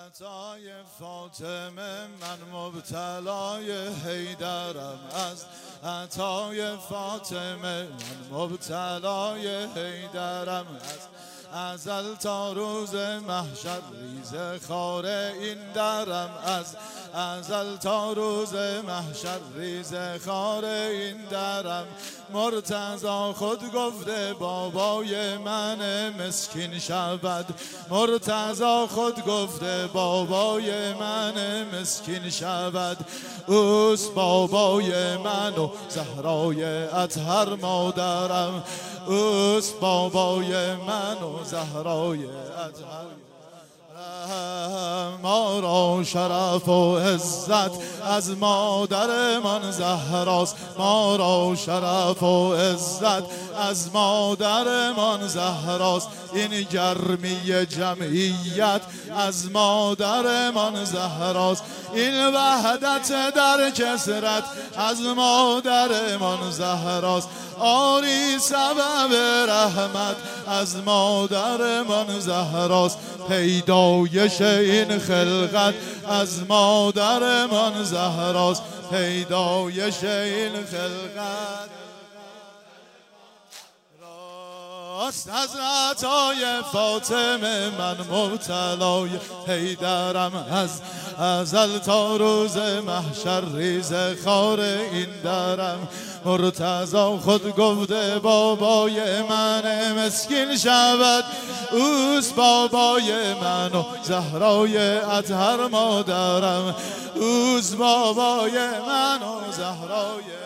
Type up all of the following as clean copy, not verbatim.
عطای فاطمه من مبتلای حیدرم، از عطای فاطمه من مبتلای حیدرم، از ازل تا روز محشر ریزه خار این درم، از ازل تا روز محشر ریزه خار این درم. مرتضی خود گفته بابای من مسکین شود، مرتضی خود گفته بابای من مسکین شود. اوست بابای من و زهرای اطهر مادرم، اوست بابای من و زهرای اطهر. ما را شرف و عزت از مادرمان زهراست، ما را شرف و عزت از مادرمان زهراست. این گرمی جمعیت از مادرمان زهراست، این وحدت در کثرت از مادرمان زهراست. آری سبب رحمت از مادرمان زهراست، پیدایش این خلقت از مادرمان زهراست، پیدایش این خلقت راست. از عطای فاطمه من مبتلای حیدرم، از ازل تا روز محشر ریزه خار این درم. مرتضی خود گفته بابای من مسکین شود، اوست بابای من و زهرای اطهر مادرم، اوست بابای من و زهرای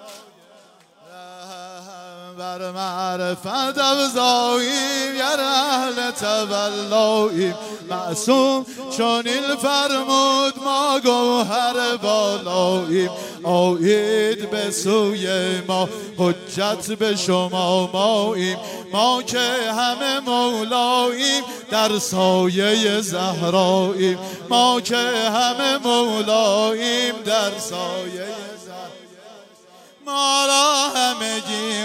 بر معرفت افزاییم گر اهل تولاییم. معصوم چنین فرمود ما گوهر بالاییم. آیید به سوی ما حجت به شما ماییم، ما که همه مولاییم در سایه زهراییم، ما که همه مولاییم در سایه زهراییم. ما را همگی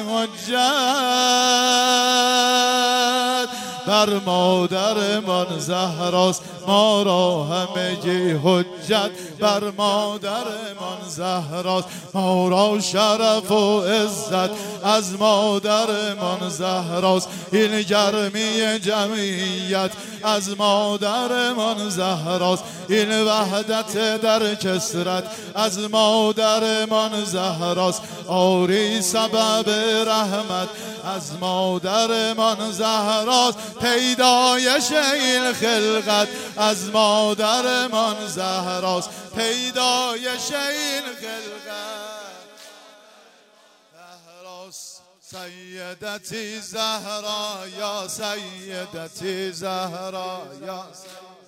حجت بر مادرمان زهراست، ما را همگی حجت بر مادرمان زهراست. ما را شرف و عزت از مادرمان زهراست، این گرمی جمعیت از مادرمان زهراست، این وحدت در کثرت از مادرمان زهراست. آری سبب رحمت از مادرمان زهراست، پیدایش این خلقت از مادرمان زهراست، پیدایش این خلقت زهراست. سیدتی زهرا یا سیدتی زهرا یا